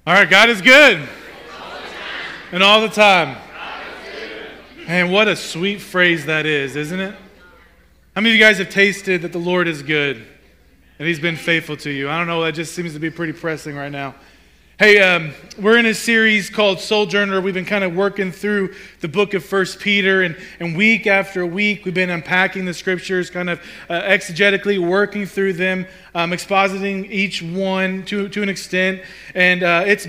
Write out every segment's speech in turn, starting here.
All right, God is good. And all the time. Man, what a sweet phrase that is, isn't it? How many of you guys have tasted that the Lord is good and He's been faithful to you? I don't know, that just seems to be pretty pressing right now. Hey, we're in a series called Sojourner. We've been kind of working through the book of 1 Peter, and week after week, we've been unpacking the scriptures, kind of exegetically working through them, expositing each one to an extent, and it's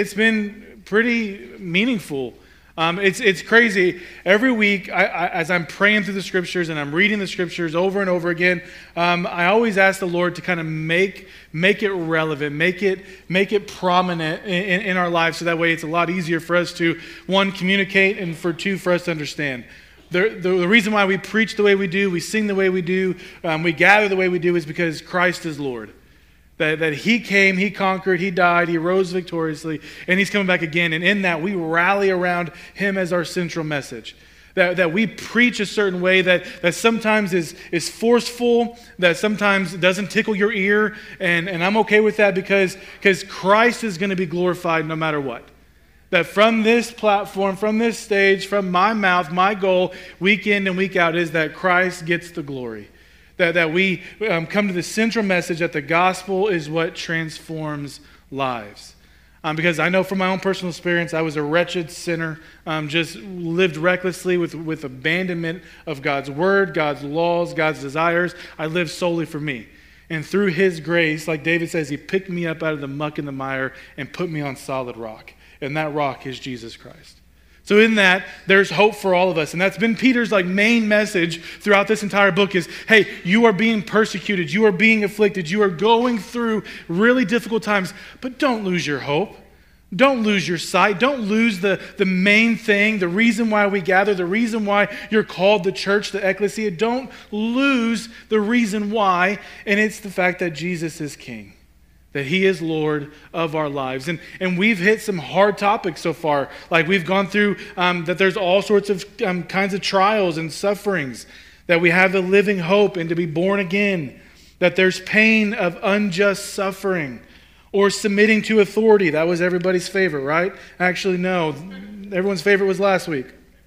been pretty meaningful. It's crazy. Every week, as I'm praying through the scriptures and I'm reading the scriptures over and over again, I always ask the Lord to kind of make it relevant, make it prominent in our lives, so that way it's a lot easier for us to, one, communicate, and for two, for us to understand. The reason why we preach the way we do, we sing the way we do, we gather the way we do is because Christ is Lord. That He came, He conquered, He died, He rose victoriously, and He's coming back again. And in that, we rally around Him as our central message. That we preach a certain way that sometimes is forceful, that sometimes doesn't tickle your ear. And I'm okay with that because Christ is going to be glorified no matter what. That from this platform, from this stage, from my mouth, my goal, week in and week out, is that Christ gets the glory. That we come to the central message that the gospel is what transforms lives. Because I know from my own personal experience, I was a wretched sinner, just lived recklessly with abandonment of God's word, God's laws, God's desires. I lived solely for me. And through His grace, like David says, He picked me up out of the muck and the mire and put me on solid rock. And that rock is Jesus Christ. So in that, there's hope for all of us. And that's been Peter's main message throughout this entire book is, hey, you are being persecuted, you are being afflicted, you are going through really difficult times, but don't lose your hope. Don't lose your sight. Don't lose the main thing, the reason why we gather, the reason why you're called the church, the ecclesia. Don't lose the reason why, and it's the fact that Jesus is King. That He is Lord of our lives. And we've hit some hard topics so far. Like we've gone through that there's all sorts of kinds of trials and sufferings. That we have the living hope and to be born again. That there's pain of unjust suffering. Or submitting to authority. That was everybody's favorite, right? Actually, no. Everyone's favorite was last week.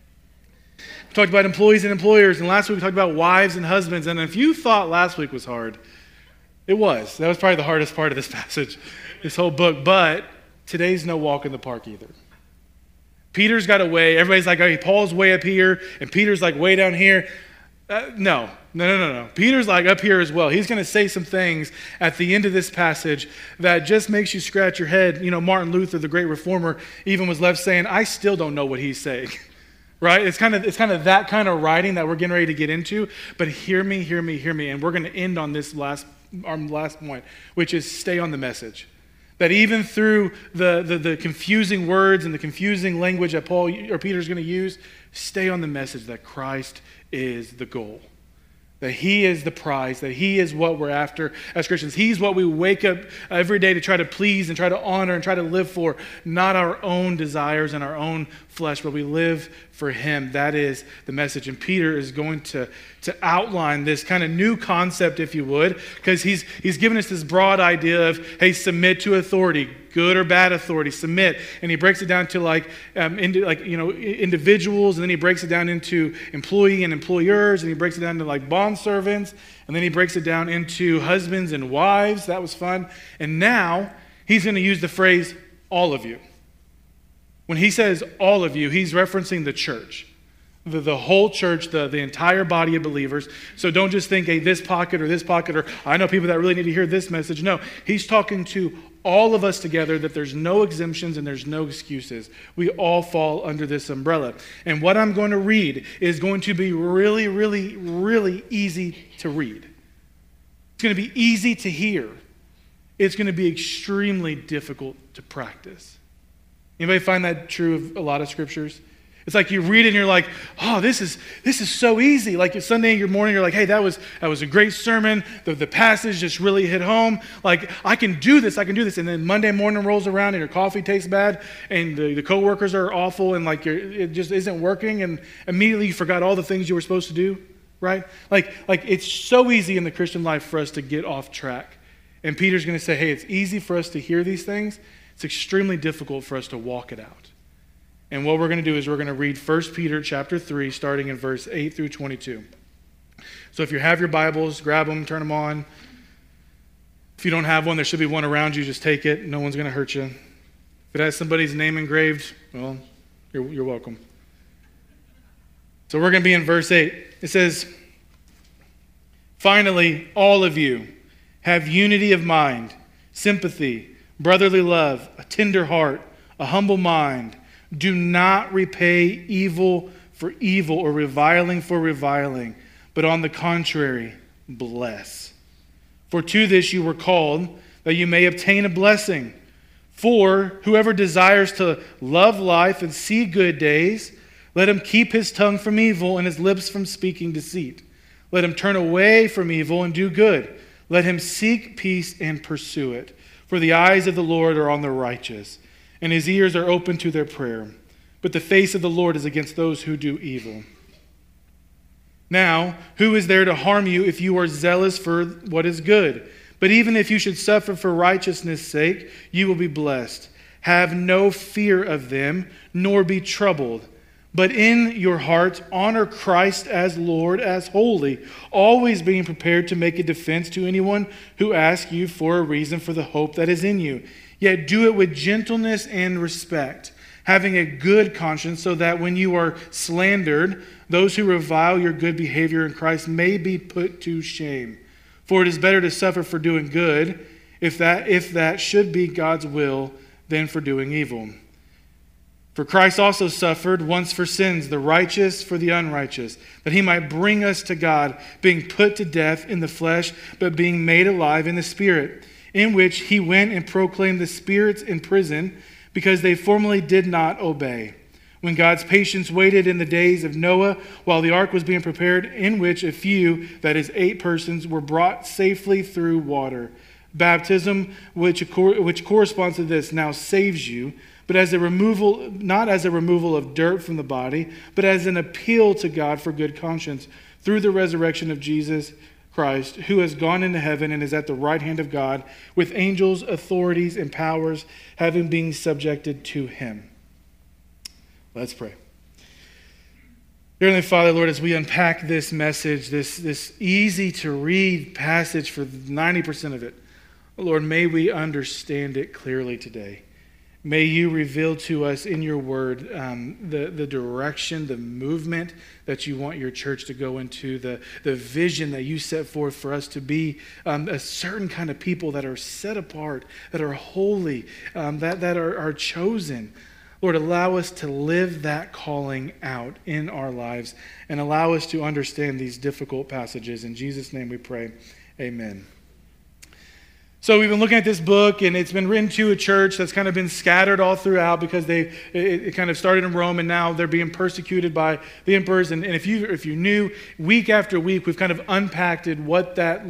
We talked about employees and employers. And last week we talked about wives and husbands. And if you thought last week was hard, it was. That was probably the hardest part of this passage, this whole book. But today's no walk in the park either. Peter's got a way. Everybody's like, hey, Paul's way up here, and Peter's way down here. No. Peter's up here as well. He's going to say some things at the end of this passage that just makes you scratch your head. You know, Martin Luther, the great reformer, even was left saying, I still don't know what he's saying. Right? It's kind of that kind of writing that we're getting ready to get into. But hear me. And we're going to end on this our last point, which is stay on the message. That even through the confusing words and the confusing language that Paul or Peter's going to use, stay on the message that Christ is the goal. That He is the prize, that He is what we're after as Christians. He's what we wake up every day to try to please and try to honor and try to live for, not our own desires and our own flesh, but we live for Him. That is the message. And Peter is going to outline this kind of new concept, if you would, because he's given us this broad idea of, hey, submit to authority, good or bad authority, submit. And he breaks it down to individuals, and then he breaks it down into employee and employers, and he breaks it down to bond servants, and then he breaks it down into husbands and wives. That was fun. And now he's going to use the phrase, all of you. When he says all of you, he's referencing the church. The whole church, the entire body of believers. So don't just think, hey, this pocket, or I know people that really need to hear this message. No, he's talking to all of us together, that there's no exemptions and there's no excuses. We all fall under this umbrella. And what I'm going to read is going to be really, really, really easy to read. It's going to be easy to hear. It's going to be extremely difficult to practice. Anybody find that true of a lot of scriptures? It's like you read it and you're like, oh, this is so easy. Like Sunday morning, you're like, hey, that was a great sermon. The passage just really hit home. Like, I can do this. And then Monday morning rolls around and your coffee tastes bad and the coworkers are awful and it just isn't working, and immediately you forgot all the things you were supposed to do, right? Like it's so easy in the Christian life for us to get off track. And Peter's going to say, hey, it's easy for us to hear these things. It's it's extremely difficult for us to walk it out. And what we're going to do is we're going to read 1 Peter chapter 3, starting in verse 8 through 22. So if you have your Bibles, grab them, turn them on. If you don't have one, there should be one around you. Just take it. No one's going to hurt you. If it has somebody's name engraved, well, you're welcome. So we're going to be in verse 8. It says, "Finally, all of you have unity of mind, sympathy, brotherly love, a tender heart, a humble mind. Do not repay evil for evil or reviling for reviling, but on the contrary, bless. For to this you were called, that you may obtain a blessing. For whoever desires to love life and see good days, let him keep his tongue from evil and his lips from speaking deceit. Let him turn away from evil and do good. Let him seek peace and pursue it. For the eyes of the Lord are on the righteous, and his ears are open to their prayer. But the face of the Lord is against those who do evil. Now, who is there to harm you if you are zealous for what is good? But even if you should suffer for righteousness' sake, you will be blessed. Have no fear of them, nor be troubled. But in your hearts, honor Christ as Lord, as holy, always being prepared to make a defense to anyone who asks you for a reason for the hope that is in you. Yet do it with gentleness and respect, having a good conscience, so that when you are slandered, those who revile your good behavior in Christ may be put to shame. For it is better to suffer for doing good, if that should be God's will, than for doing evil. For Christ also suffered once for sins, the righteous for the unrighteous, that he might bring us to God, being put to death in the flesh, but being made alive in the Spirit, in which he went and proclaimed the spirits in prison, because they formerly did not obey. When God's patience waited in the days of Noah, while the ark was being prepared, in which a few, that is 8 persons, were brought safely through water. Baptism, which corresponds to this, now saves you, but as a removal, not as a removal of dirt from the body, but as an appeal to God for good conscience, through the resurrection of Jesus Christ, who has gone into heaven and is at the right hand of God, with angels, authorities, and powers, having been subjected to him." Let's pray. Dear Heavenly Father, Lord, as we unpack this message, this easy to read passage for 90% of it, Lord, may we understand it clearly today. May you reveal to us in your word the direction, the movement that you want your church to go into, the vision that you set forth for us to be a certain kind of people that are set apart, that are holy, that are chosen. Lord, allow us to live that calling out in our lives and allow us to understand these difficult passages. In Jesus' name we pray, amen. So we've been looking at this book, and it's been written to a church that's kind of been scattered all throughout because it kind of started in Rome, and now they're being persecuted by the emperors. And if you knew, week after week, we've kind of unpacked what that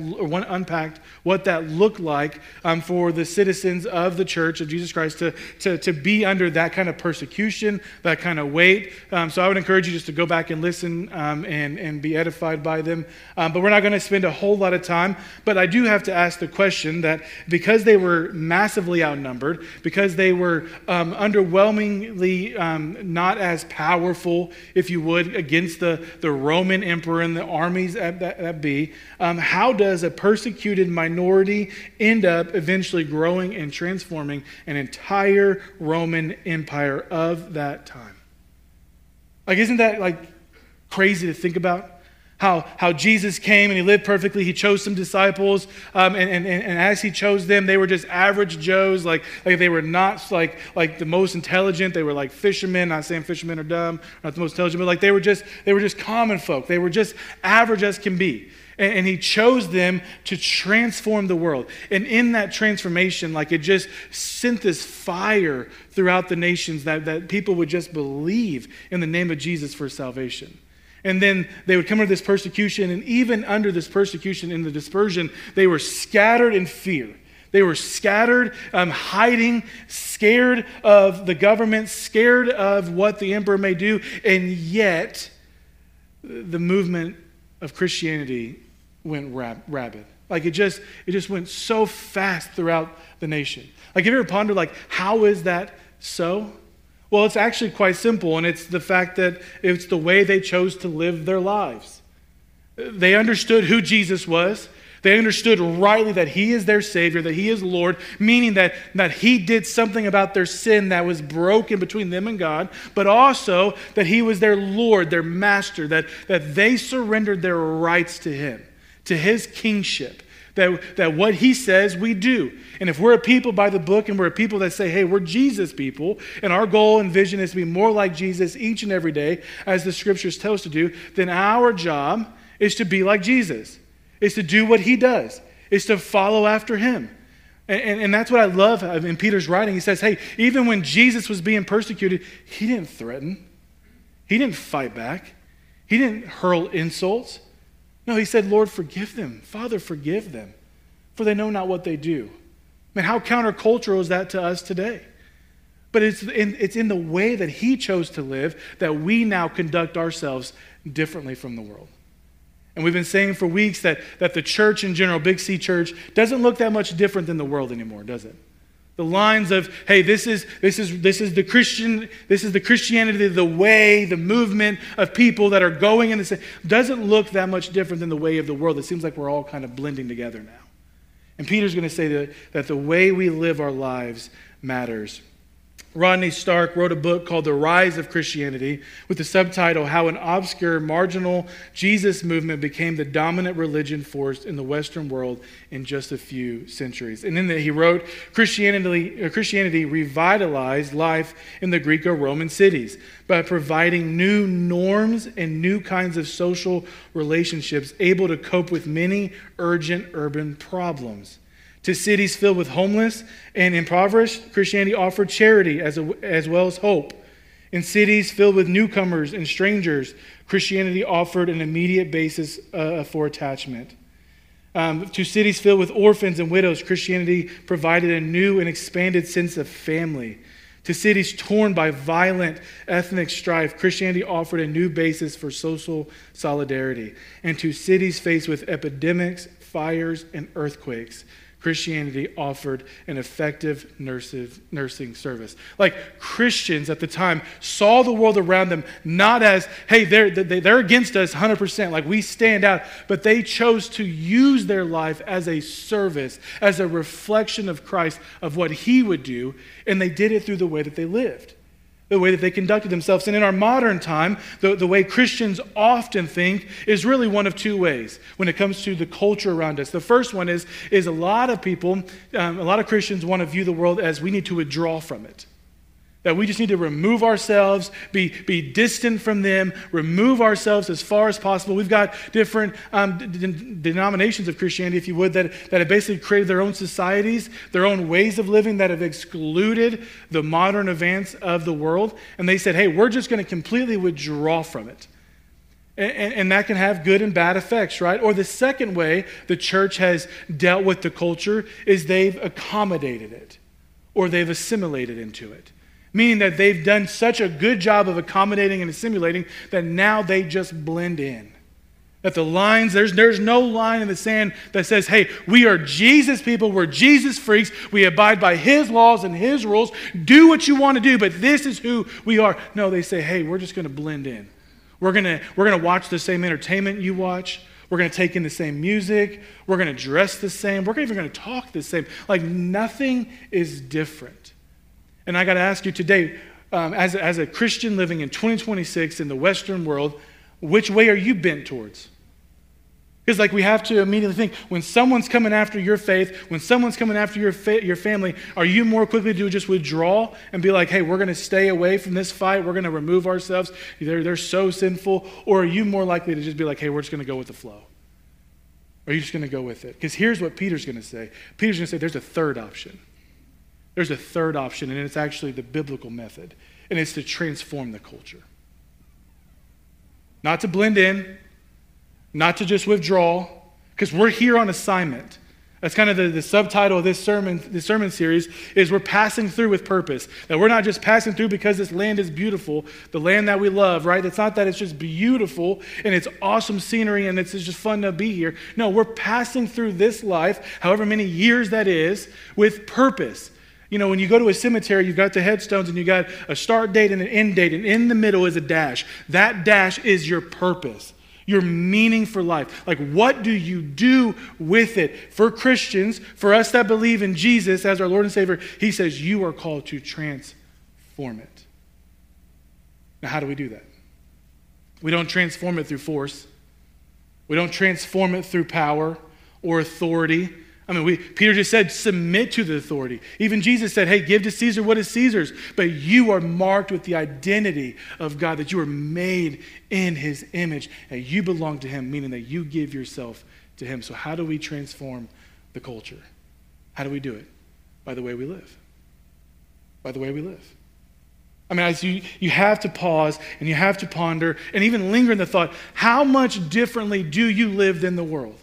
looked like for the citizens of the Church of Jesus Christ to be under that kind of persecution, that kind of weight. So I would encourage you just to go back and listen and be edified by them. But we're not going to spend a whole lot of time. But I do have to ask the question that because they were massively outnumbered, because they were underwhelmingly not as powerful, if you would, against the Roman emperor and the armies that be, how does a persecuted minority end up eventually growing and transforming an entire Roman empire of that time? Like, isn't that crazy to think about? How Jesus came and he lived perfectly. He chose some disciples, and as he chose them, they were just average Joes. Like they were not like the most intelligent. They were like fishermen. Not saying fishermen are dumb, not the most intelligent, but they were just common folk. They were just average as can be. And he chose them to transform the world. And in that transformation, it just sent this fire throughout the nations that people would just believe in the name of Jesus for salvation. And then they would come under this persecution, and even under this persecution in the dispersion, they were scattered in fear. They were scattered, hiding, scared of the government, scared of what the emperor may do, and yet the movement of Christianity went rabid. Like it just went so fast throughout the nation. Like, have you ever pondered, like, how is that so? Well, it's actually quite simple, and it's the fact that it's the way they chose to live their lives. They understood who Jesus was. They understood rightly that he is their Savior, that he is Lord, meaning that he did something about their sin that was broken between them and God, but also that he was their Lord, their master, that they surrendered their rights to him, to his kingship, that what he says we do. And if we're a people by the book and we're a people that say, hey, we're Jesus people, and our goal and vision is to be more like Jesus each and every day, as the scriptures tell us to do, then our job is to be like Jesus. Is to do what he does, is to follow after him. And that's what I love in Peter's writing. He says, hey, even when Jesus was being persecuted, he didn't threaten. He didn't fight back. He didn't hurl insults. No, he said, Lord, forgive them. Father, forgive them, for they know not what they do. Man, how countercultural is that to us today? But it's in the way that he chose to live that we now conduct ourselves differently from the world. And we've been saying for weeks that the church in general, Big C Church, doesn't look that much different than the world anymore, does it? The lines of, hey, this is the Christianity, the way, the movement of people that are going in the same, doesn't look that much different than the way of the world. It seems like we're all kind of blending together now. And Peter's going to say that the way we live our lives matters. Rodney Stark wrote a book called The Rise of Christianity with the subtitle, How an Obscure, Marginal Jesus Movement Became the Dominant Religion Force in the Western World in Just a Few Centuries. And in that he wrote, Christianity revitalized life in the Greco-Roman cities by providing new norms and new kinds of social relationships able to cope with many urgent urban problems. To cities filled with homeless and impoverished, Christianity offered charity as well as hope. In cities filled with newcomers and strangers, Christianity offered an immediate basis for attachment. To cities filled with orphans and widows, Christianity provided a new and expanded sense of family. To cities torn by violent ethnic strife, Christianity offered a new basis for social solidarity. And to cities faced with epidemics, fires, and earthquakes, Christianity offered an effective nursing service. Like, Christians at the time saw the world around them not as, hey, they're against us 100%, like we stand out, but they chose to use their life as a service, as a reflection of Christ, of what he would do, and they did it through the way that they lived, the way that they conducted themselves. And in our modern time, the way Christians often think is really one of two ways when it comes to the culture around us. The first one is a lot of people, a lot of Christians want to view the world as we need to withdraw from it. That we just need to remove ourselves, be distant from them, remove ourselves as far as possible. We've got different denominations of Christianity, if you would, that have basically created their own societies, their own ways of living that have excluded the modern advance of the world. And they said, hey, we're just going to completely withdraw from it. And that can have good and bad effects, right? Or the second way the church has dealt with the culture is they've accommodated it, or they've assimilated into it. Meaning that they've done such a good job of accommodating and assimilating that now they just blend in. That the lines, there's no line in the sand that says, hey, we are Jesus people, we're Jesus freaks, we abide by his laws and his rules, do what you want to do, but this is who we are. No, they say, hey, we're just going to blend in. We're going to watch the same entertainment you watch. We're going to take in the same music. We're going to dress the same. We're even going to talk the same. Like, nothing is different. And I got to ask you today, as a Christian living in 2026 in the Western world, which way are you bent towards? Because like we have to immediately think, when someone's coming after your faith, when someone's coming after your family, are you more quickly to just withdraw and be like, hey, we're going to stay away from this fight, we're going to remove ourselves, they're so sinful, or are you more likely to just be like, hey, we're just going to go with the flow? Or are you just going to go with it? Because here's what Peter's going to say. Peter's going to say there's a third option. There's a third option, and it's actually the biblical method, and it's to transform the culture. Not to blend in, not to just withdraw, because we're here on assignment. That's kind of the subtitle of this sermon series is we're passing through with purpose. That we're not just passing through because this land is beautiful, the land that we love, right? It's not that it's just beautiful and it's awesome scenery and it's just fun to be here. No, we're passing through this life, however many years that is, with purpose. You know, when you go to a cemetery, you've got the headstones and you got a start date and an end date, and in the middle is a dash. That dash is your purpose. Your meaning for life. Like, what do you do with it? For Christians, for us that believe in Jesus as our Lord and Savior, he says you are called to transform it. Now, how do we do that? We don't transform it through force. We don't transform it through power or authority. I mean, Peter just said, submit to the authority. Even Jesus said, hey, give to Caesar what is Caesar's. But you are marked with the identity of God, that you are made in his image, and you belong to him, meaning that you give yourself to him. So how do we transform the culture? How do we do it? By the way we live. By the way we live. I mean, you have to pause and you have to ponder and even linger in the thought, how much differently do you live than the world?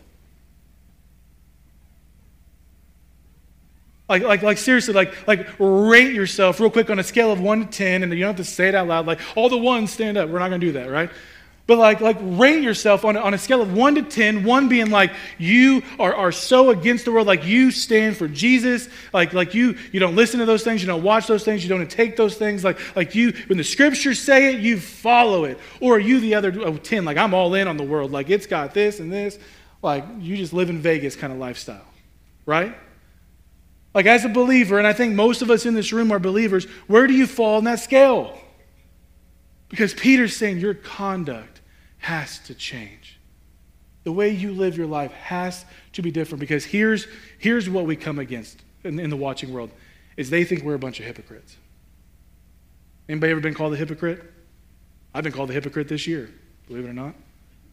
Like seriously, like rate yourself real quick on a scale of 1 to 10, and you don't have to say it out loud. Like, all the ones stand up. We're not going to do that, right? But like rate yourself on a scale of 1 to 10, 1 being like you are so against the world, like you stand for Jesus, like you don't listen to those things, you don't watch those things, you don't take those things, like you, when the scriptures say it, you follow it. Or are you the other 10, like I'm all in on the world, like it's got this and this, like you just live in Vegas kind of lifestyle, right? Like as a believer, and I think most of us in this room are believers, where do you fall on that scale? Because Peter's saying your conduct has to change. The way you live your life has to be different, because here's what we come against in the watching world, is they think we're a bunch of hypocrites. Anybody ever been called a hypocrite? I've been called a hypocrite this year, believe it or not.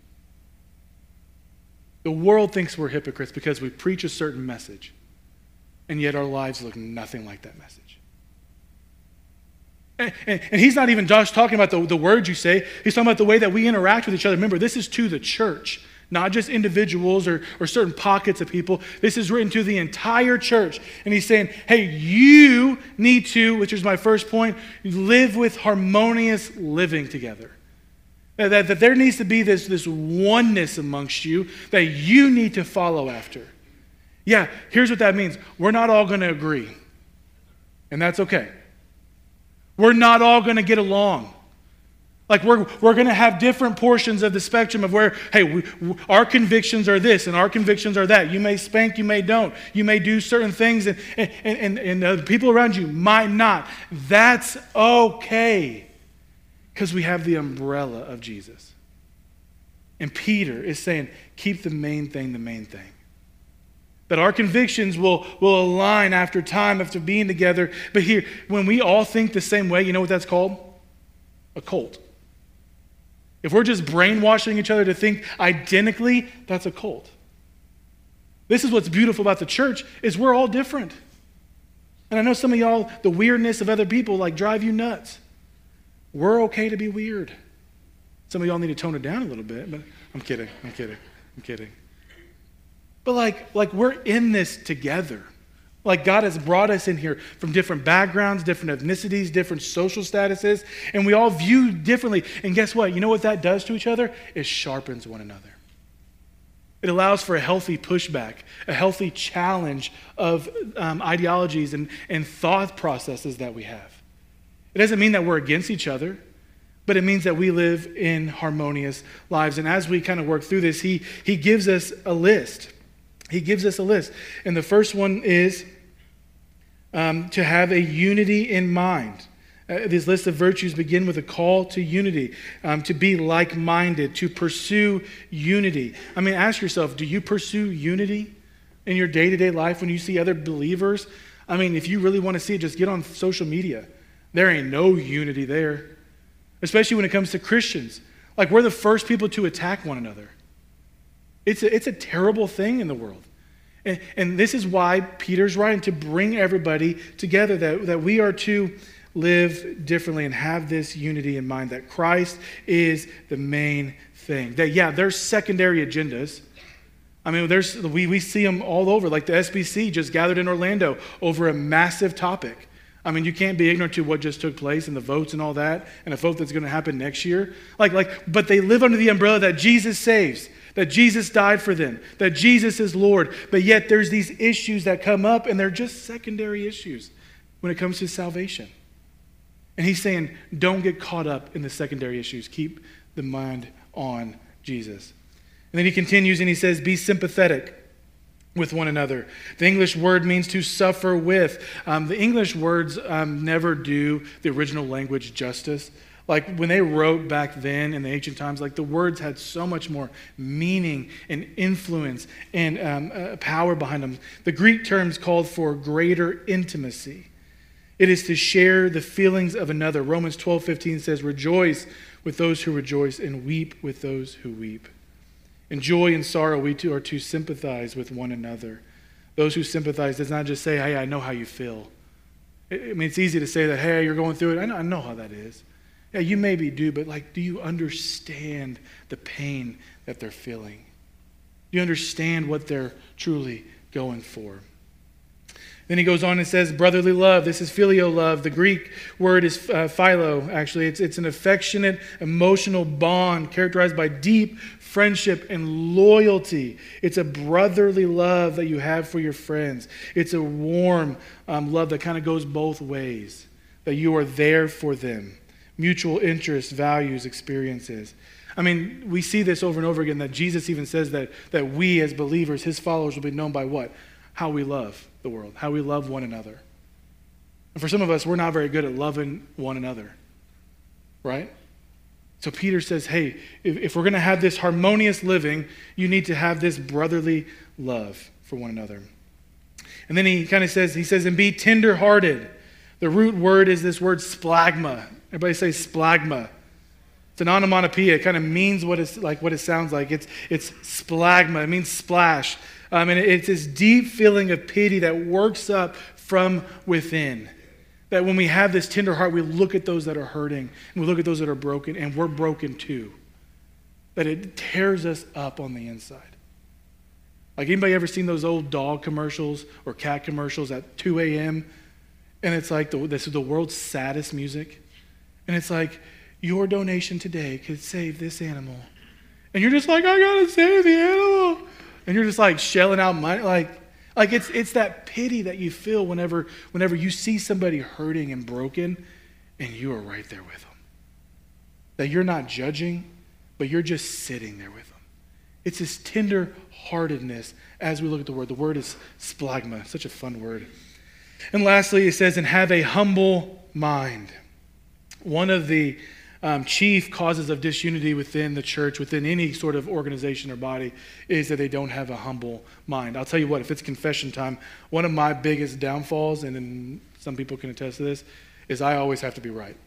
The world thinks we're hypocrites because we preach a certain message. And yet our lives look nothing like that message. And he's not even just talking about the words you say. He's talking about the way that we interact with each other. Remember, this is to the church, not just individuals or certain pockets of people. This is written to the entire church. And he's saying, hey, you need to, which is my first point, live with harmonious living together. That there needs to be this oneness amongst you that you need to follow after. Yeah, here's what that means. We're not all going to agree. And that's okay. We're not all going to get along. Like we're going to have different portions of the spectrum of where, hey, our convictions are this and our convictions are that. You may spank, you may don't. You may do certain things and the people around you might not. That's okay, because we have the umbrella of Jesus. And Peter is saying, keep the main thing the main thing. That our convictions will align after time, after being together. But here, when we all think the same way, you know what that's called? A cult. If we're just brainwashing each other to think identically, that's a cult. This is what's beautiful about the church, is we're all different. And I know some of y'all, the weirdness of other people like drive you nuts. We're okay to be weird. Some of y'all need to tone it down a little bit, but I'm kidding. But like we're in this together. Like God has brought us in here from different backgrounds, different ethnicities, different social statuses, and we all view differently. And guess what? You know what that does to each other? It sharpens one another. It allows for a healthy pushback, a healthy challenge of ideologies and thought processes that we have. It doesn't mean that we're against each other, but it means that we live in harmonious lives. And as we kind of work through this, he gives us a list. He gives us a list. And the first one is to have a unity in mind. This list of virtues begin with a call to unity, to be like-minded, to pursue unity. I mean, ask yourself, do you pursue unity in your day-to-day life when you see other believers? I mean, if you really want to see it, just get on social media. There ain't no unity there, especially when it comes to Christians. Like, we're the first people to attack one another. It's a terrible thing in the world. And this is why Peter's writing, to bring everybody together, that we are to live differently and have this unity in mind, that Christ is the main thing. That, yeah, there's secondary agendas. I mean, we see them all over. Like the SBC just gathered in Orlando over a massive topic. I mean, you can't be ignorant to what just took place and the votes and all that, and a vote that's going to happen next year. But they live under the umbrella that Jesus saves, that Jesus died for them, that Jesus is Lord. But yet there's these issues that come up, and they're just secondary issues when it comes to salvation. And he's saying, don't get caught up in the secondary issues. Keep the mind on Jesus. And then he continues and he says, be sympathetic with one another. The English word means to suffer with. The English words never do the original language justice. Like when they wrote back then in the ancient times, like the words had so much more meaning and influence and power behind them. The Greek terms called for greater intimacy. It is to share the feelings of another. Romans 12:15 says, rejoice with those who rejoice and weep with those who weep. In joy and sorrow, we too are to sympathize with one another. Those who sympathize does not just say, hey, I know how you feel. I mean, it's easy to say that, hey, you're going through it. I know how that is. Yeah, you maybe do, but do you understand the pain that they're feeling? Do you understand what they're truly going for? Then he goes on and says, brotherly love. This is filial love. The Greek word is philo, actually. It's an affectionate, emotional bond characterized by deep friendship and loyalty. It's a brotherly love that you have for your friends. It's a warm love that kind of goes both ways, that you are there for them. Mutual interests, values, experiences. I mean, we see this over and over again, that Jesus even says that we as believers, his followers, will be known by what? How we love the world, how we love one another. And for some of us, we're not very good at loving one another, right? So Peter says, hey, if we're going to have this harmonious living, you need to have this brotherly love for one another. And then he kind of says, and be tender-hearted. The root word is this word splagma. Everybody say splagma. It's an onomatopoeia. It kind of means what it sounds like. It's splagma. It means splash. And it's this deep feeling of pity that works up from within. That when we have this tender heart, we look at those that are hurting, and we look at those that are broken, and we're broken too. That it tears us up on the inside. Like, anybody ever seen those old dog commercials or cat commercials at 2 a.m.? And it's like, this is the world's saddest music. And it's like, your donation today could save this animal. And you're just like, I gotta save the animal. And you're just like shelling out money. Like it's that pity that you feel whenever you see somebody hurting and broken and you are right there with them. That you're not judging, but you're just sitting there with them. It's this tender-heartedness as we look at the word. The word is splagma, such a fun word. And lastly, it says, and have a humble mind. One of the chief causes of disunity within the church, within any sort of organization or body, is that they don't have a humble mind. I'll tell you what, if it's confession time, one of my biggest downfalls, and some people can attest to this, is I always have to be right.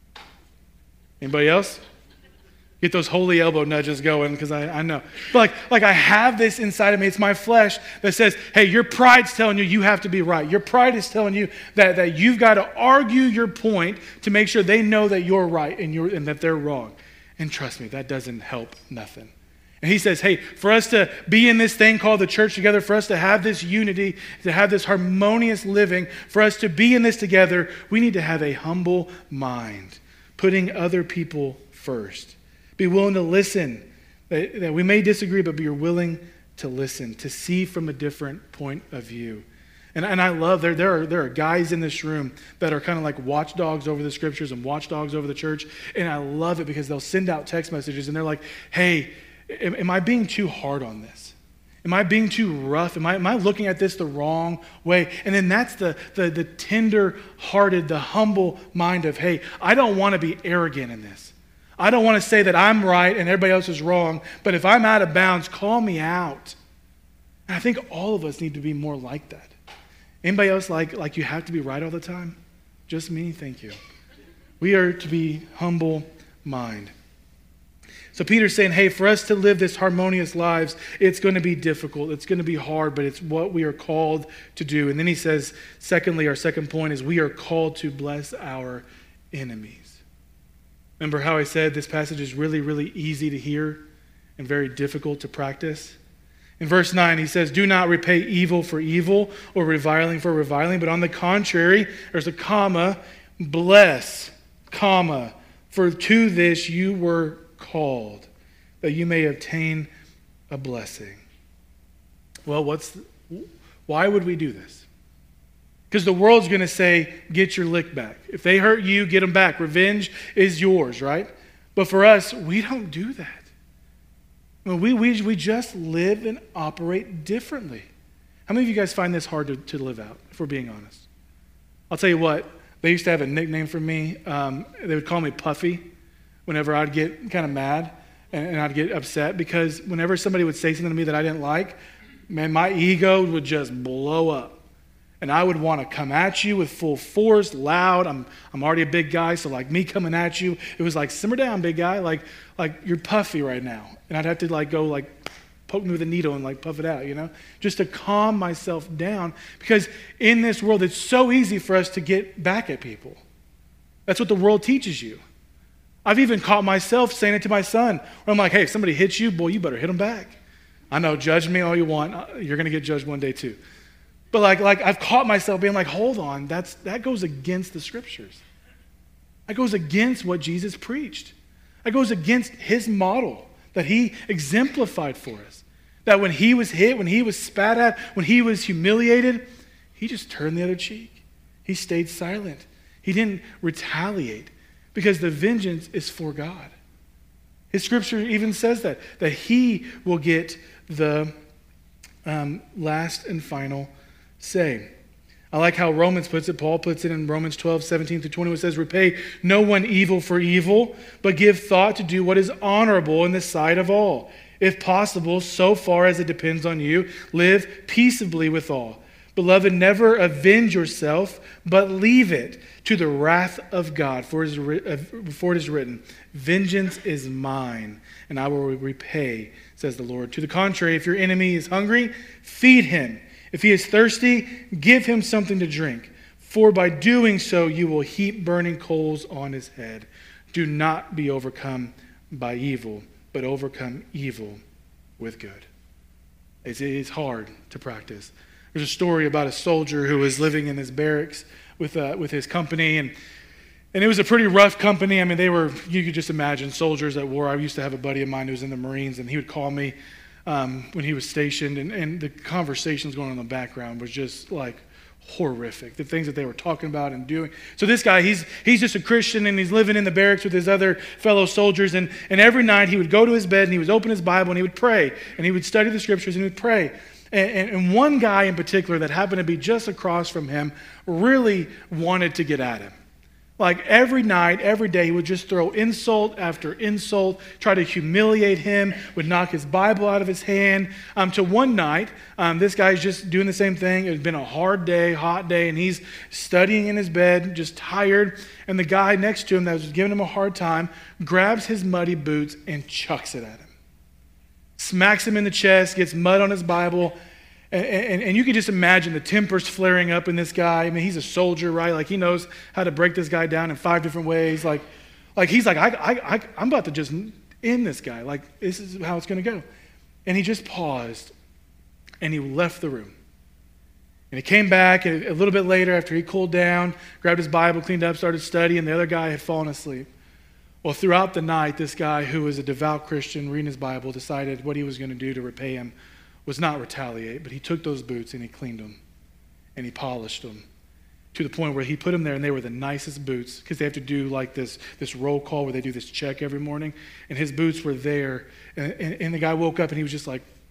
Anybody else? Get those holy elbow nudges going, because I know. But like I have this inside of me. It's my flesh that says, hey, your pride's telling you have to be right. Your pride is telling you that you've got to argue your point to make sure they know that you're right and that they're wrong. And trust me, that doesn't help nothing. And he says, hey, for us to be in this thing called the church together, for us to have this unity, to have this harmonious living, for us to be in this together, we need to have a humble mind, putting other people first. Be willing to listen, that we may disagree, but you're willing to listen, to see from a different point of view. And I love, there are guys in this room that are kind of like watchdogs over the scriptures and watchdogs over the church. And I love it because they'll send out text messages and they're like, hey, am I being too hard on this? Am I being too rough? Am I looking at this the wrong way? And then that's the tender-hearted, the humble mind of, hey, I don't want to be arrogant in this. I don't want to say that I'm right and everybody else is wrong, but if I'm out of bounds, call me out. And I think all of us need to be more like that. Anybody else like you have to be right all the time? Just me? Thank you. We are to be humble mind. So Peter's saying, hey, for us to live this harmonious lives, it's going to be difficult. It's going to be hard, but it's what we are called to do. And then he says, secondly, our second point is we are called to bless our enemies. Remember how I said this passage is really, really easy to hear and very difficult to practice? In verse 9, he says, do not repay evil for evil or reviling for reviling, but on the contrary, there's a comma, bless, comma, for to this you were called, that you may obtain a blessing. Well, why would we do this? Because the world's going to say, get your lick back. If they hurt you, get them back. Revenge is yours, right? But for us, we don't do that. We just live and operate differently. How many of you guys find this hard to live out, if we're being honest? I'll tell you what, they used to have a nickname for me. They would call me Puffy whenever I'd get kind of mad and I'd get upset, because whenever somebody would say something to me that I didn't like, man, my ego would just blow up. And I would want to come at you with full force, loud. I'm already a big guy, so like me coming at you, it was like, simmer down, big guy. Like you're puffy right now. And I'd have to go poke me with a needle and puff it out, just to calm myself down. Because in this world, it's so easy for us to get back at people. That's what the world teaches you. I've even caught myself saying it to my son, where I'm like, hey, if somebody hits you, boy, you better hit them back. I know, judge me all you want. You're going to get judged one day too. But I've caught myself being like, hold on, that goes against the scriptures. That goes against what Jesus preached. That goes against his model that he exemplified for us. That when he was hit, when he was spat at, when he was humiliated, he just turned the other cheek. He stayed silent. He didn't retaliate, because the vengeance is for God. His scripture even says that he will get the last and final say. I like how Romans puts it. Paul puts it in Romans 12:17-20, it says, repay no one evil for evil, but give thought to do what is honorable in the sight of all. If possible, so far as it depends on you, live peaceably with all. Beloved, never avenge yourself, but leave it to the wrath of God. For it is written, vengeance is mine, and I will repay, says the Lord. To the contrary, if your enemy is hungry, feed him. If he is thirsty, give him something to drink. For by doing so, you will heap burning coals on his head. Do not be overcome by evil, but overcome evil with good. It's hard to practice. There's a story about a soldier who was living in his barracks with his company, and it was a pretty rough company. I mean, you could just imagine soldiers at war. I used to have a buddy of mine who was in the Marines, and he would call me when he was stationed, and the conversations going on in the background was just horrific, the things that they were talking about and doing. So this guy, he's just a Christian, and he's living in the barracks with his other fellow soldiers, and every night he would go to his bed and he would open his Bible and he would pray, and he would study the scriptures and he would pray. And one guy in particular that happened to be just across from him really wanted to get at him. Every night, every day, he would just throw insult after insult, try to humiliate him, would knock his Bible out of his hand. To one night, this guy's just doing the same thing. It had been a hard day, hot day, and he's studying in his bed, just tired. And the guy next to him that was giving him a hard time grabs his muddy boots and chucks it at him. Smacks him in the chest, gets mud on his Bible. And you can just imagine the tempers flaring up in this guy. I mean, he's a soldier, right? He knows how to break this guy down in 5 different ways. He's like, I'm about to just end this guy. This is how it's going to go. And he just paused, and he left the room. And he came back a little bit later after he cooled down, grabbed his Bible, cleaned up, started studying. The other guy had fallen asleep. Well, throughout the night, this guy who was a devout Christian reading his Bible decided what he was going to do to repay him was not retaliate, but he took those boots and he cleaned them and he polished them to the point where he put them there, and they were the nicest boots, because they have to do this roll call where they do this check every morning, and his boots were there, and the guy woke up and he was just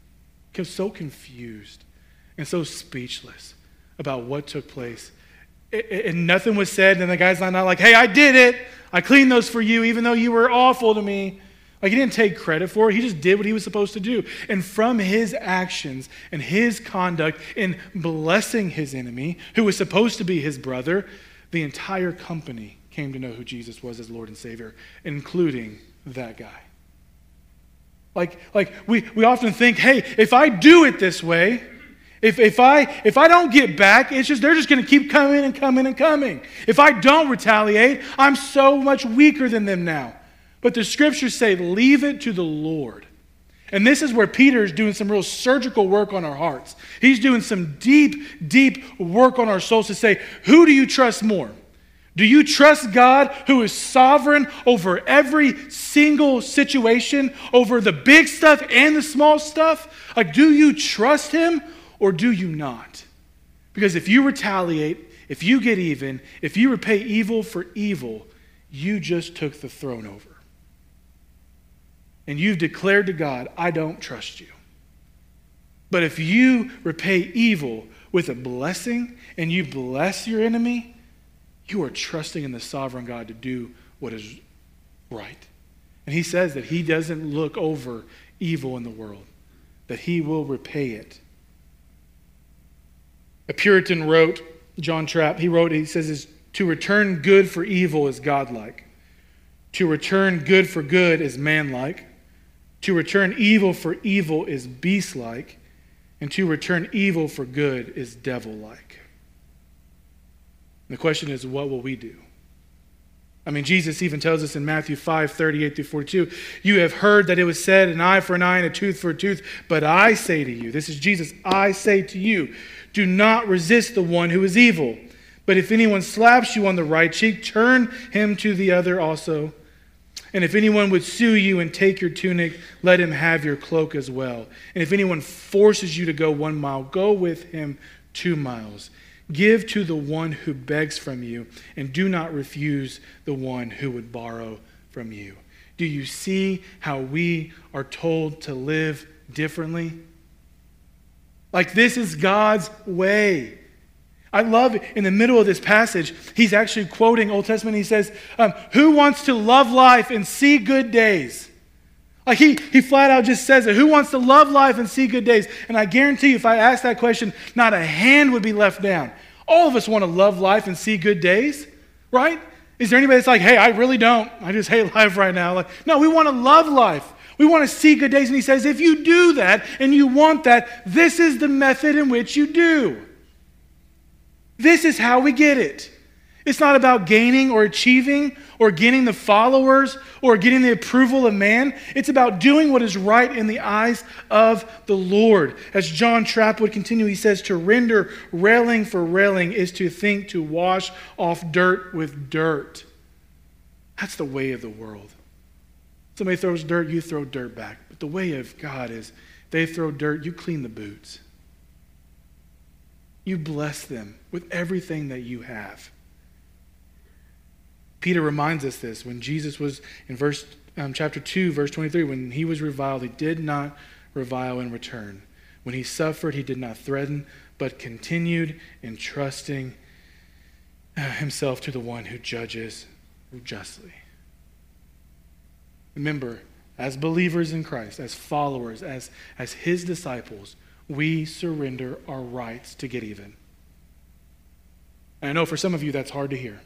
so confused and so speechless about what took place. And nothing was said, and the guy's not like, hey, I did it. I cleaned those for you even though you were awful to me. He didn't take credit for it. He just did what he was supposed to do. And from his actions and his conduct in blessing his enemy, who was supposed to be his brother, the entire company came to know who Jesus was as Lord and Savior, including that guy. We often think, hey, if I do it this way, if I don't get back, they're just going to keep coming and coming and coming. If I don't retaliate, I'm so much weaker than them now. But the scriptures say, leave it to the Lord. And this is where Peter is doing some real surgical work on our hearts. He's doing some deep, deep work on our souls to say, who do you trust more? Do you trust God who is sovereign over every single situation, over the big stuff and the small stuff? Like, do you trust him or do you not? Because if you retaliate, if you get even, if you repay evil for evil, you just took the throne over. And you've declared to God, I don't trust you. But if you repay evil with a blessing and you bless your enemy, you are trusting in the sovereign God to do what is right. And he says that he doesn't look over evil in the world, that he will repay it. A Puritan wrote, John Trapp, he says, to return good for evil is godlike. To return good for good is manlike. To return evil for evil is beast-like. And to return evil for good is devil-like. The question is, what will we do? I mean, Jesus even tells us in Matthew 5:38-42, you have heard that it was said, an eye for an eye and a tooth for a tooth. But I say to you, this is Jesus, I say to you, do not resist the one who is evil. But if anyone slaps you on the right cheek, turn him to the other also. And if anyone would sue you and take your tunic, let him have your cloak as well. And if anyone forces you to go 1 mile, go with him 2 miles. Give to the one who begs from you, and do not refuse the one who would borrow from you. Do you see how we are told to live differently? Like, this is God's way. I love it. In the middle of this passage, he's actually quoting Old Testament. He says, who wants to love life and see good days? Like he flat out just says it. Who wants to love life and see good days? And I guarantee you, if I asked that question, not a hand would be left down. All of us want to love life and see good days, right? Is there anybody that's like, hey, I really don't. I just hate life right now. Like, no, we want to love life. We want to see good days. And he says, if you do that and you want that, this is the method in which you do. This is how we get it. It's not about gaining or achieving or getting the followers or getting the approval of man. It's about doing what is right in the eyes of the Lord. As John Trapp would continue, he says, to render railing for railing is to think to wash off dirt with dirt. That's the way of the world. Somebody throws dirt, you throw dirt back. But the way of God is they throw dirt, you clean the boots. You bless them with everything that you have. Peter reminds us this when Jesus was in chapter 2, verse 23, when he was reviled, he did not revile in return. When he suffered, he did not threaten, but continued entrusting himself to the one who judges justly. Remember, as believers in Christ, as followers, as his disciples, we surrender our rights to get even. And I know for some of you that's hard to hear.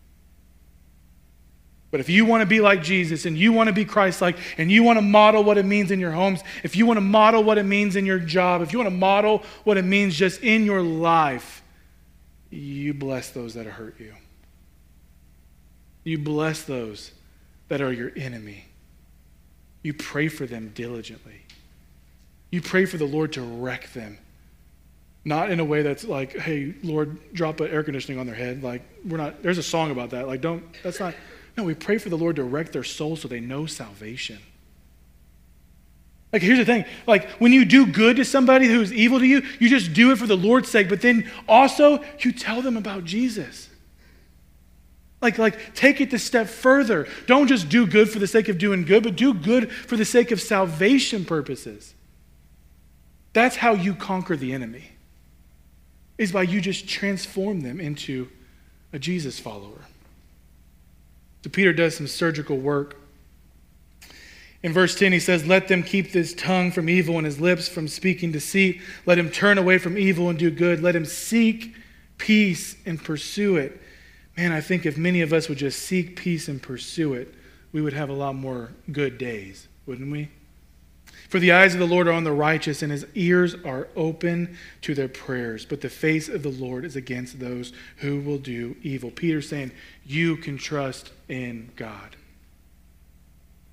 But if you want to be like Jesus and you want to be Christ-like and you want to model what it means in your homes, if you want to model what it means in your job, if you want to model what it means just in your life, you bless those that hurt you. You bless those that are your enemy. You pray for them diligently. You pray for the Lord to wreck them. Not in a way that's like, hey, Lord, drop an air conditioning on their head. Like, there's a song about that. Like, that's not. No, we pray for the Lord to wreck their soul so they know salvation. Like, here's the thing. Like, when you do good to somebody who's evil to you, you just do it for the Lord's sake, but then also you tell them about Jesus. Like, take it a step further. Don't just do good for the sake of doing good, but do good for the sake of salvation purposes. That's how you conquer the enemy, is by you just transform them into a Jesus follower. So Peter does some surgical work. In verse 10, he says, let them keep his tongue from evil and his lips from speaking deceit. Let him turn away from evil and do good. Let him seek peace and pursue it. Man, I think if many of us would just seek peace and pursue it, we would have a lot more good days, wouldn't we? For the eyes of the Lord are on the righteous, and his ears are open to their prayers. But the face of the Lord is against those who will do evil. Peter's saying, you can trust in God.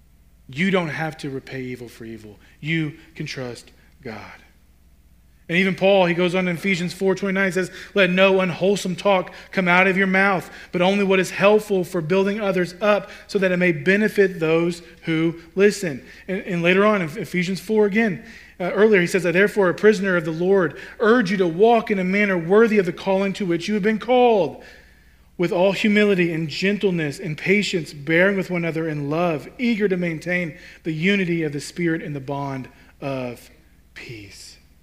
You don't have to repay evil for evil. You can trust God. And even Paul, he goes on in Ephesians 4:29, says, let no unwholesome talk come out of your mouth, but only what is helpful for building others up so that it may benefit those who listen. And later on in Ephesians 4 again, earlier he says, I therefore, a prisoner of the Lord, urge you to walk in a manner worthy of the calling to which you have been called, with all humility and gentleness and patience, bearing with one another in love, eager to maintain the unity of the Spirit in the bond of peace.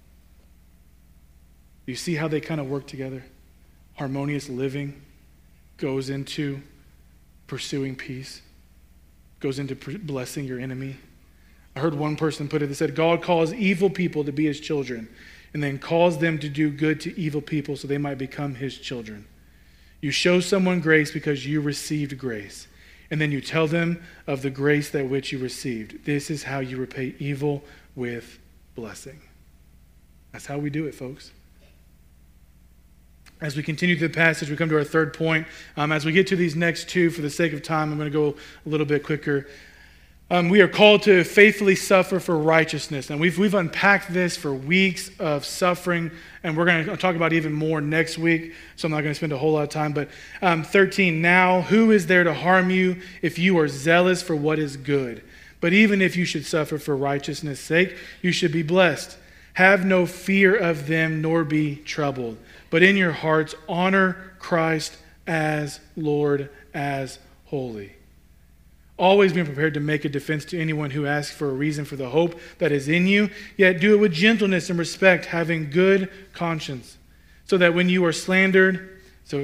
You see how they kind of work together? Harmonious living goes into pursuing peace, goes into blessing your enemy. I heard one person put it, they said, God calls evil people to be his children and then calls them to do good to evil people so they might become his children. You show someone grace because you received grace, and then you tell them of the grace that which you received. This is how you repay evil with blessing. That's how we do it, folks. As we continue through the passage, we come to our third point. As we get to these next two, for the sake of time, I'm going to go a little bit quicker. We are called to faithfully suffer for righteousness. And we've unpacked this for weeks of suffering, and we're going to talk about even more next week, so I'm not going to spend a whole lot of time. But 13, now who is there to harm you if you are zealous for what is good? But even if you should suffer for righteousness' sake, you should be blessed. Have no fear of them, nor be troubled. But in your hearts, honor Christ as Lord, as holy. Always being prepared to make a defense to anyone who asks for a reason for the hope that is in you, yet do it with gentleness and respect, having good conscience, so that when you are slandered,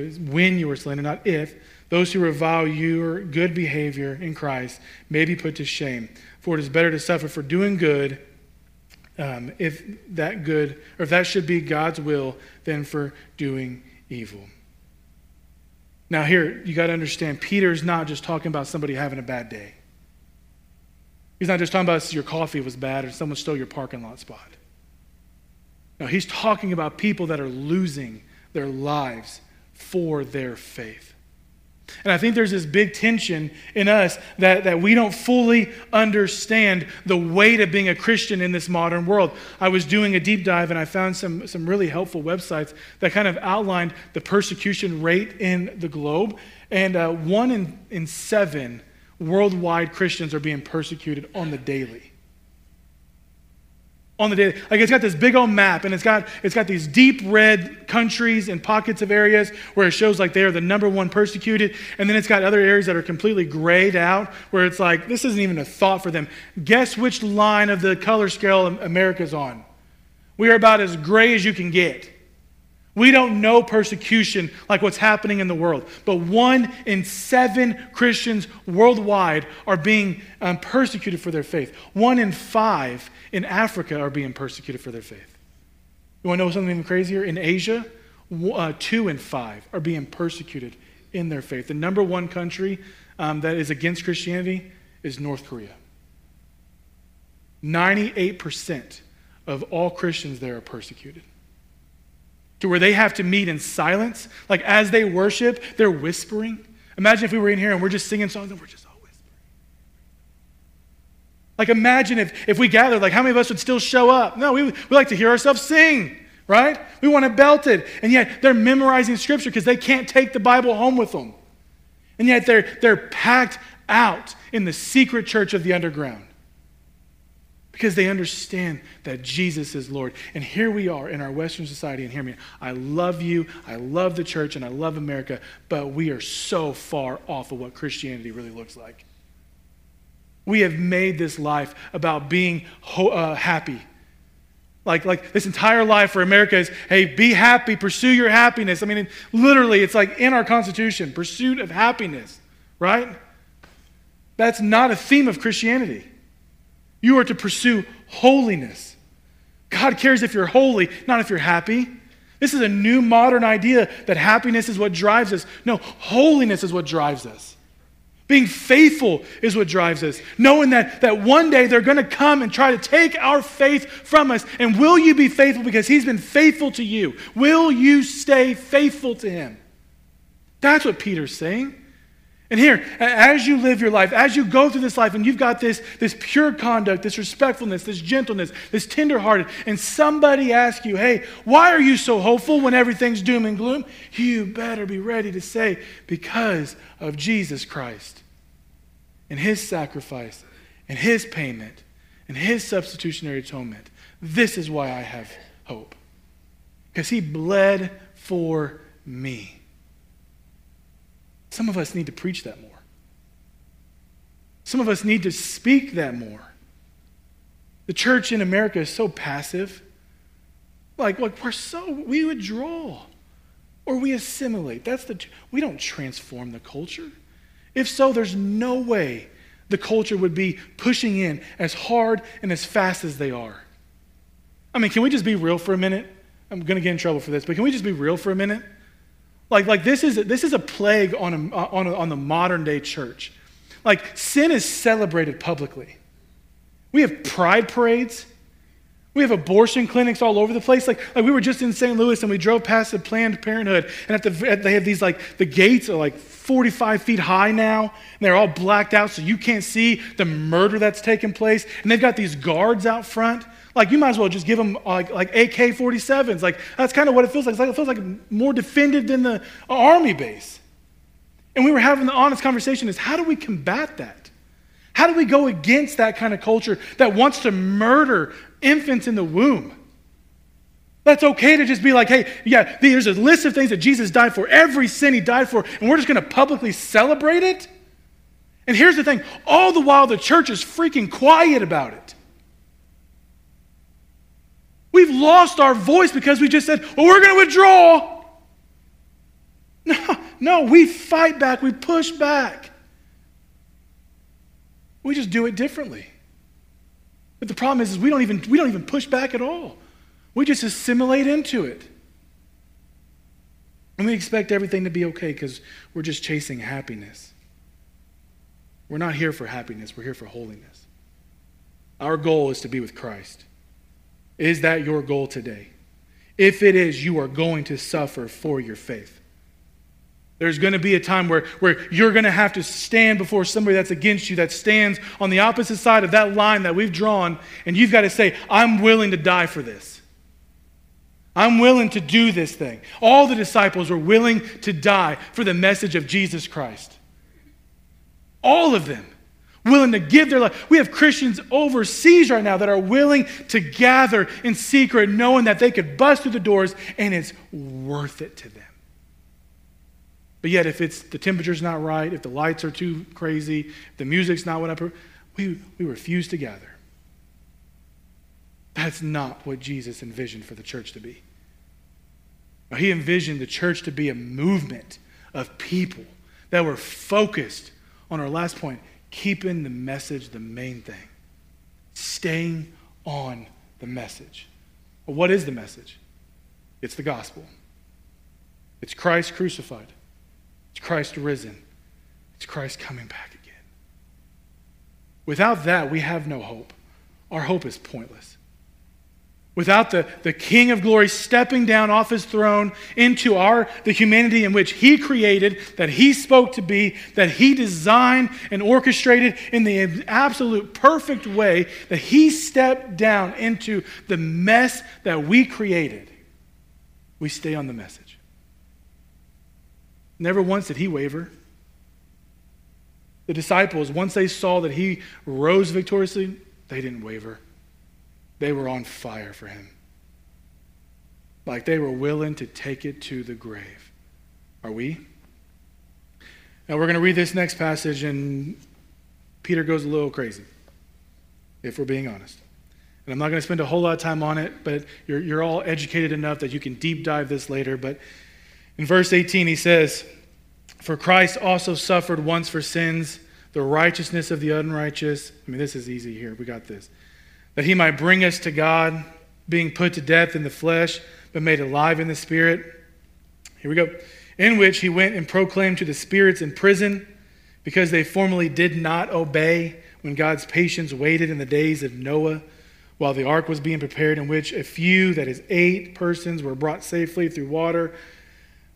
not if, those who revile your good behavior in Christ may be put to shame. For it is better to suffer for doing good, if that should be God's will, than for doing evil. Now here, you got to understand, Peter's not just talking about somebody having a bad day. He's not just talking about your coffee was bad or someone stole your parking lot spot. No, he's talking about people that are losing their lives for their faith. And I think there's this big tension in us that we don't fully understand the weight of being a Christian in this modern world. I was doing a deep dive and I found some really helpful websites that kind of outlined the persecution rate in the globe. And 1 in 7 worldwide Christians are being persecuted on the daily. On the daily. Like, it's got this big old map, and it's got these deep red countries and pockets of areas where it shows like they are the number one persecuted, and then it's got other areas that are completely grayed out where it's like this isn't even a thought for them. Guess which line of the color scale America's on? We are about as gray as you can get. We don't know persecution like what's happening in the world. But 1 in 7 Christians worldwide are being persecuted for their faith. 1 in 5 in Africa are being persecuted for their faith. You want to know something even crazier? In Asia, 2 in 5 are being persecuted in their faith. The number one country that is against Christianity is North Korea. 98% of all Christians there are persecuted, to where they have to meet in silence. Like, as they worship, they're whispering. Imagine if we were in here and we're just singing songs and we're just all whispering. Like, imagine if we gathered, like, how many of us would still show up? No, we like to hear ourselves sing, right? We want to belt it. And yet they're memorizing scripture because they can't take the Bible home with them. And yet they're packed out in the secret church of the underground, because they understand that Jesus is Lord. And here we are in our Western society, and hear me, I love you, I love the church, and I love America, but we are so far off of what Christianity really looks like. We have made this life about being happy. Like this entire life for America is, hey, be happy, pursue your happiness. I mean, literally, it's like in our Constitution, pursuit of happiness, right? That's not a theme of Christianity. You are to pursue holiness. God cares if you're holy, not if you're happy. This is a new modern idea that happiness is what drives us. No, holiness is what drives us. Being faithful is what drives us. Knowing that one day they're going to come and try to take our faith from us. And will you be faithful because he's been faithful to you? Will you stay faithful to him? That's what Peter's saying. And here, as you live your life, as you go through this life and you've got this pure conduct, this respectfulness, this gentleness, this tenderhearted, and somebody asks you, hey, why are you so hopeful when everything's doom and gloom? You better be ready to say, because of Jesus Christ and his sacrifice and his payment and his substitutionary atonement. This is why I have hope. Because he bled for me. Some of us need to preach that more. Some of us need to speak that more. The church in America is so passive. Like we withdraw or we assimilate. We don't transform the culture. If so, there's no way the culture would be pushing in as hard and as fast as they are. I mean, can we just be real for a minute? I'm going to get in trouble for this, but can we just be real for a minute? Like this is a plague on the modern day church. Like, sin is celebrated publicly. We have pride parades. We have abortion clinics all over the place. Like we were just in St. Louis and we drove past the Planned Parenthood, and they have these, like, the gates are like 45 feet high now, and they're all blacked out so you can't see the murder that's taking place. And they've got these guards out front. Like, you might as well just give them like AK-47s. Like, that's kind of what it feels like. It feels like more defended than the army base. And we were having the honest conversation is, how do we combat that? How do we go against that kind of culture that wants to murder infants in the womb? That's okay to just be like, hey, yeah, there's a list of things that Jesus died for, every sin he died for, and we're just going to publicly celebrate it? And here's the thing, all the while the church is freaking quiet about it. We've lost our voice because we just said, well, we're going to withdraw. No, we fight back, we push back. We just do it differently. But the problem is we don't even push back at all. We just assimilate into it. And we expect everything to be okay because we're just chasing happiness. We're not here for happiness, we're here for holiness. Our goal is to be with Christ. Is that your goal today? If it is, you are going to suffer for your faith. There's going to be a time where you're going to have to stand before somebody that's against you, that stands on the opposite side of that line that we've drawn, and you've got to say, I'm willing to die for this. I'm willing to do this thing. All the disciples were willing to die for the message of Jesus Christ. All of them. Willing to give their life. We have Christians overseas right now that are willing to gather in secret, knowing that they could bust through the doors and it's worth it to them. But yet, if the temperature's not right, if the lights are too crazy, if the music's not what we refuse to gather. That's not what Jesus envisioned for the church to be. Now, he envisioned the church to be a movement of people that were focused on our last point, keeping the message the main thing. Staying on the message. Well, what is the message? It's the gospel. It's Christ crucified. It's Christ risen. It's Christ coming back again. Without that, we have no hope. Our hope is pointless. Without the King of Glory stepping down off his throne into the humanity in which he created, that he spoke to be, that he designed and orchestrated in the absolute perfect way, that he stepped down into the mess that we created, we stay on the message. Never once did he waver. The disciples, once they saw that he rose victoriously, they didn't waver. They were on fire for him. Like they were willing to take it to the grave. Are we? Now we're going to read this next passage and Peter goes a little crazy, if we're being honest. And I'm not going to spend a whole lot of time on it, but you're all educated enough that you can deep dive this later. But in verse 18 he says, "For Christ also suffered once for sins, the righteousness of the unrighteous." I mean, this is easy here. We got this. "That he might bring us to God, being put to death in the flesh, but made alive in the spirit." Here we go. "In which he went and proclaimed to the spirits in prison, because they formerly did not obey, when God's patience waited in the days of Noah, while the ark was being prepared, in which a few, that is 8 persons, were brought safely through water.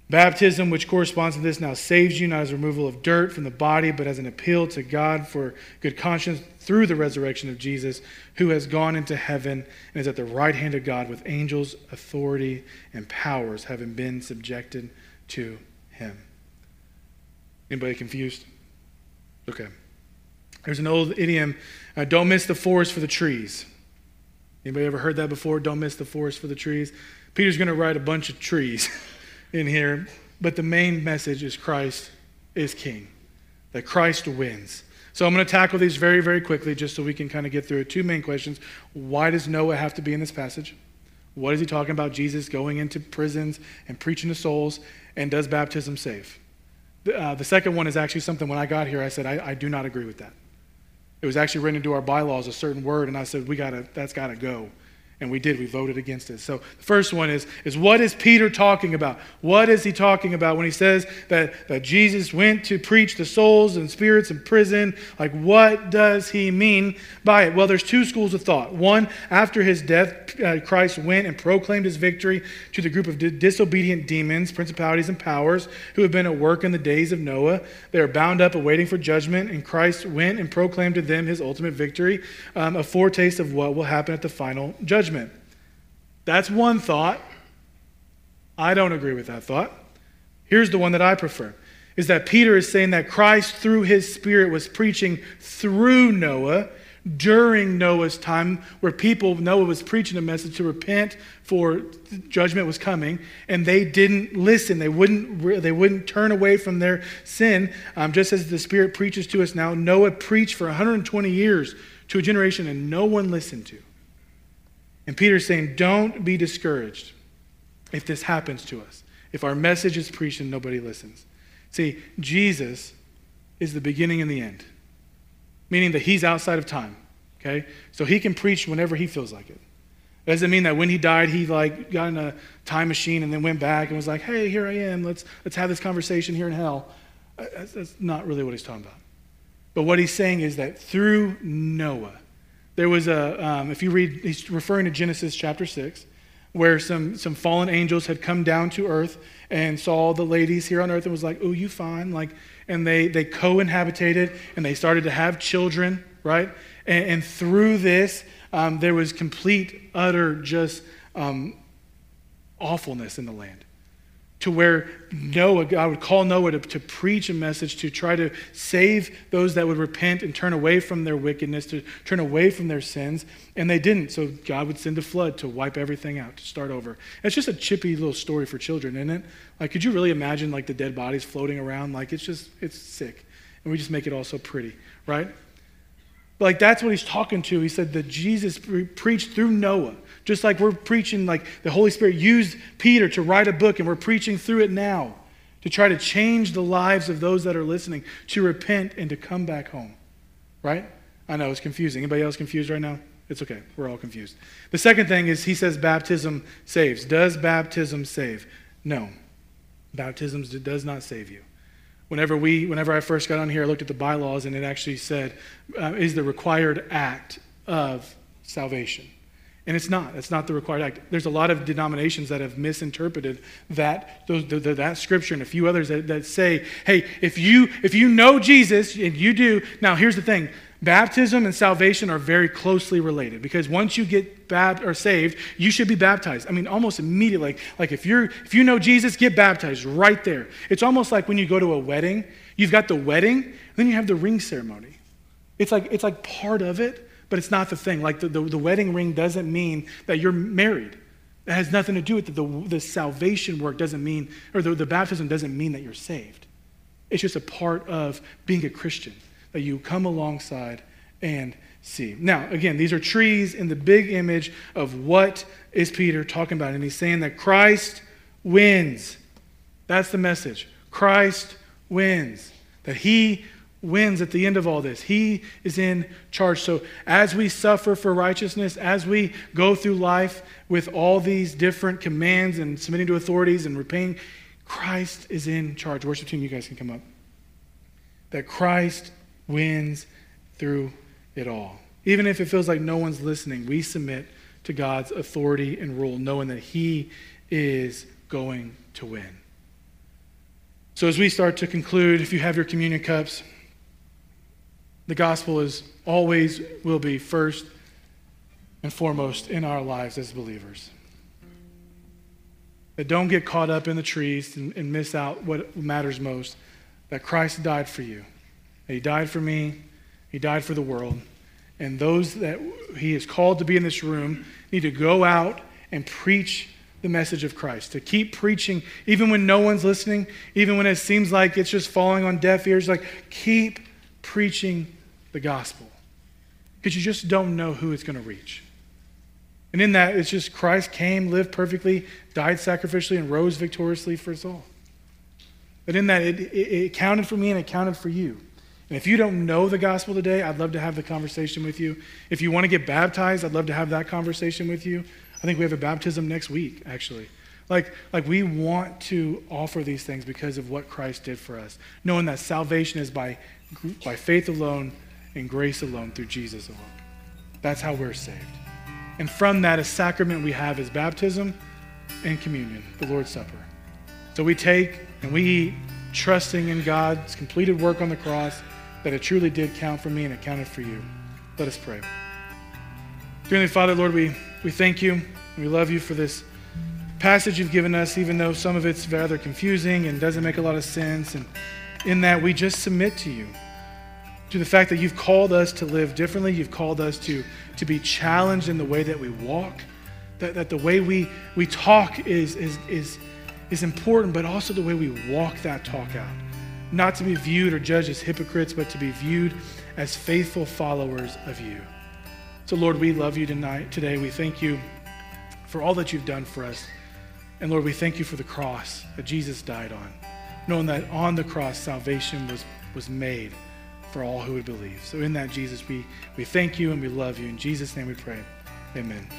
Baptism, which corresponds to this, now saves you not as removal of dirt from the body, but as an appeal to God for good conscience through the resurrection of Jesus, who has gone into heaven and is at the right hand of God with angels, authority, and powers having been subjected to him. Anybody confused? Okay. There's an old idiom, don't miss the forest for the trees. Anybody ever heard that before? Don't miss the forest for the trees. Peter's going to write a bunch of trees in here, but the main message is Christ is king, that Christ wins. So I'm going to tackle these very, very quickly just so we can kind of get through it. Two main questions. Why does Noah have to be in this passage? What is he talking about? Jesus going into prisons and preaching to souls, and does baptism save? The second one is actually something when I got here, I said, I do not agree with that. It was actually written into our bylaws, a certain word, and I said, that's got to go. And we did. We voted against it. So the first one is what is Peter talking about? What is he talking about when he says that Jesus went to preach to souls and spirits in prison? Like, what does he mean by it? Well, there's two schools of thought. One, after his death, Christ went and proclaimed his victory to the group of disobedient demons, principalities, and powers who have been at work in the days of Noah. They are bound up awaiting for judgment, and Christ went and proclaimed to them his ultimate victory, a foretaste of what will happen at the final judgment. That's one thought. I don't agree with that thought. Here's the one that I prefer, is that Peter is saying that Christ, through his Spirit, was preaching through Noah during Noah's time, where Noah was preaching a message to repent for judgment was coming, and they didn't listen. They wouldn't turn away from their sin. Just as the Spirit preaches to us now, Noah preached for 120 years to a generation and no one listened to. And Peter's saying, don't be discouraged if this happens to us, if our message is preached and nobody listens. See, Jesus is the beginning and the end, meaning that he's outside of time, okay? So he can preach whenever he feels like it. It doesn't mean that when he died, he got in a time machine and then went back and was like, hey, here I am, let's have this conversation here in hell. That's not really what he's talking about. But what he's saying is that through Noah, there was if you read, he's referring to Genesis chapter 6, where some fallen angels had come down to earth and saw the ladies here on earth and was like, oh, you fine? And they co-inhabitated and they started to have children, right? And through this, there was complete, utter, just awfulness in the land. To where Noah, God would call Noah to preach a message to try to save those that would repent and turn away from their wickedness, to turn away from their sins, and they didn't. So God would send a flood to wipe everything out, to start over. It's just a chippy little story for children, isn't it? Like, could you really imagine the dead bodies floating around? It's sick. And we just make it all so pretty, right? That's what he's talking to. He said that Jesus preached through Noah. Just like we're preaching, the Holy Spirit used Peter to write a book, and we're preaching through it now to try to change the lives of those that are listening, to repent and to come back home. Right? I know it's confusing. Anybody else confused right now? It's okay. We're all confused. The second thing is he says baptism saves. Does baptism save? No. Baptism does not save you. Whenever I first got on here, I looked at the bylaws, and it actually said, is the required act of salvation. And it's not. It's not the required act. There's a lot of denominations that have misinterpreted that scripture and a few others that say, hey, if you know Jesus, and you do, now here's the thing. Baptism and salvation are very closely related, because once you get saved, you should be baptized. I mean, almost immediately. Like if you know Jesus, get baptized right there. It's almost like when you go to a wedding. You've got the wedding, then you have the ring ceremony. It's like part of it, but it's not the thing. Like the wedding ring doesn't mean that you're married. It has nothing to do with it. The salvation work doesn't mean, or the baptism doesn't mean that you're saved. It's just a part of being a Christian that you come alongside and see. Now, again, these are trees in the big image of what is Peter talking about. And he's saying that Christ wins. That's the message. Christ wins. That he wins at the end of all this. He is in charge. So as we suffer for righteousness, as we go through life with all these different commands and submitting to authorities and repaying, Christ is in charge. Worship team, you guys can come up. That Christ wins through it all. Even if it feels like no one's listening, we submit to God's authority and rule, knowing that he is going to win. So as we start to conclude, if you have your communion cups, the gospel is always will be first and foremost in our lives as believers. That don't get caught up in the trees and miss out what matters most. That Christ died for you. That he died for me. He died for the world. And those that he is called to be in this room need to go out and preach the message of Christ. To keep preaching, even when no one's listening, even when it seems like it's just falling on deaf ears, like keep preaching the gospel. Because you just don't know who it's going to reach. And in that, it's just Christ came, lived perfectly, died sacrificially, and rose victoriously for us all. But in that, it counted for me and it counted for you. And if you don't know the gospel today, I'd love to have the conversation with you. If you want to get baptized, I'd love to have that conversation with you. I think we have a baptism next week, actually. Like we want to offer these things because of what Christ did for us, knowing that salvation is by faith alone and grace alone through Jesus alone. That's how we're saved. And from that, a sacrament we have is baptism and communion, the Lord's Supper. So we take and we eat, trusting in God's completed work on the cross, that it truly did count for me and it counted for you. Let us pray. Dear Heavenly Father, Lord, we thank you and we love you for this passage you've given us, even though some of it's rather confusing and doesn't make a lot of sense. And in that, we just submit to you, to the fact that you've called us to live differently. You've called us to be challenged in the way that we walk, that the way we talk is important, but also the way we walk that talk out. Not to be viewed or judged as hypocrites, but to be viewed as faithful followers of you. So Lord, we love you today. We thank you for all that you've done for us. And Lord, we thank you for the cross that Jesus died on, knowing that on the cross salvation was made for all who would believe. So in that, Jesus, we thank you and we love you. In Jesus' name we pray. Amen.